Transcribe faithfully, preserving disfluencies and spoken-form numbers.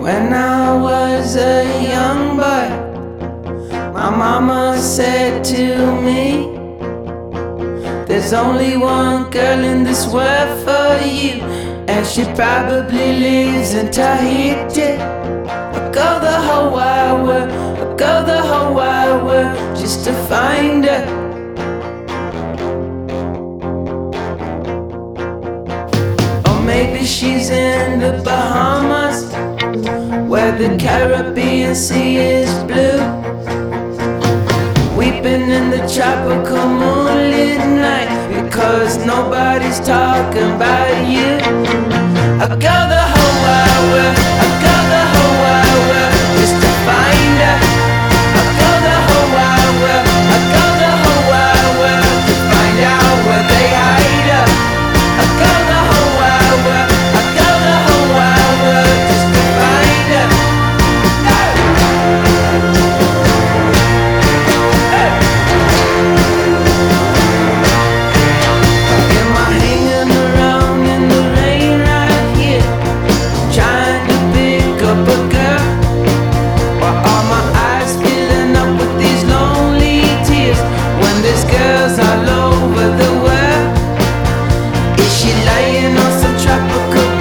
When I was a young boy, my mama said to me, there's only one girl in this world for you, and she probably lives in Tahiti. I'll go the whole wide world, I'll go the whole wide world just to find her. Or maybe she's in the Bahamas, where the Caribbean Sea is blue, weeping in the tropical moonlit night, because nobody's talking about you. I go the whole wide world, I go the whole wide world just to find her. I go the whole wide world, I go the whole wide world to find out where they hide her. I go the whole wide world, I go the whole wide world just to find her. All over the world, is she lying on some tropical